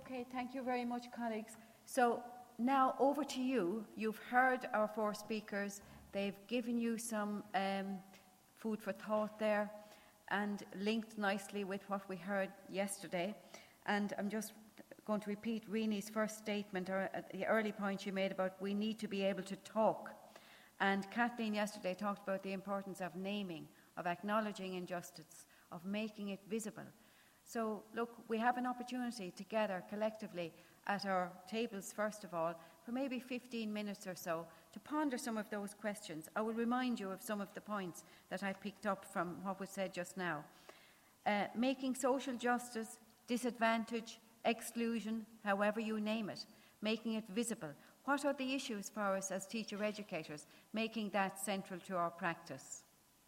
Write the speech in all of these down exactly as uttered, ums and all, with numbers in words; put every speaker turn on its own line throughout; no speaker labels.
Okay, thank you very much, colleagues. So now over to you. You've heard our four speakers. They've given you some um, food for thought there and linked nicely with what we heard yesterday. And I'm just going to repeat Reni's first statement, or uh, the early point she made about we need to be able to talk. And Kathleen yesterday talked about the importance of naming, of acknowledging injustice, of making it visible. So, look, we have an opportunity together, collectively, at our tables, first of all, for maybe fifteen minutes or so, to ponder some of those questions. I will remind you of some of the points that I picked up from what was said just now. Uh, making social justice, disadvantage, exclusion, however you name it, making it visible. What are the issues for us as teacher educators, making that central to our practice?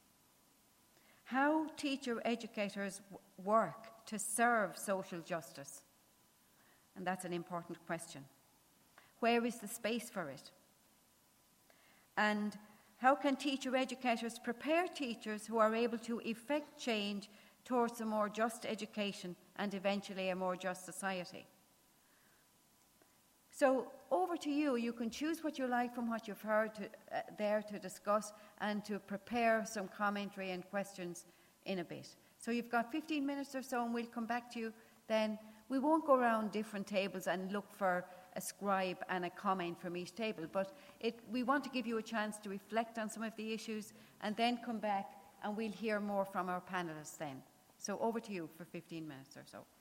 How teacher educators w- work to serve social justice? And that's an important question. Where is the space for it? And how can teacher educators prepare teachers who are able to effect change towards a more just education and eventually a more just society? So over to you. You can choose what you like from what you've heard to, uh, there to discuss and to prepare some commentary and questions in a bit. So you've got fifteen minutes or so and we'll come back to you then. We won't go around different tables and look for a scribe and a comment from each table, but it, we want to give you a chance to reflect on some of the issues and then come back and we'll hear more from our panellists then. So over to you for fifteen minutes or so.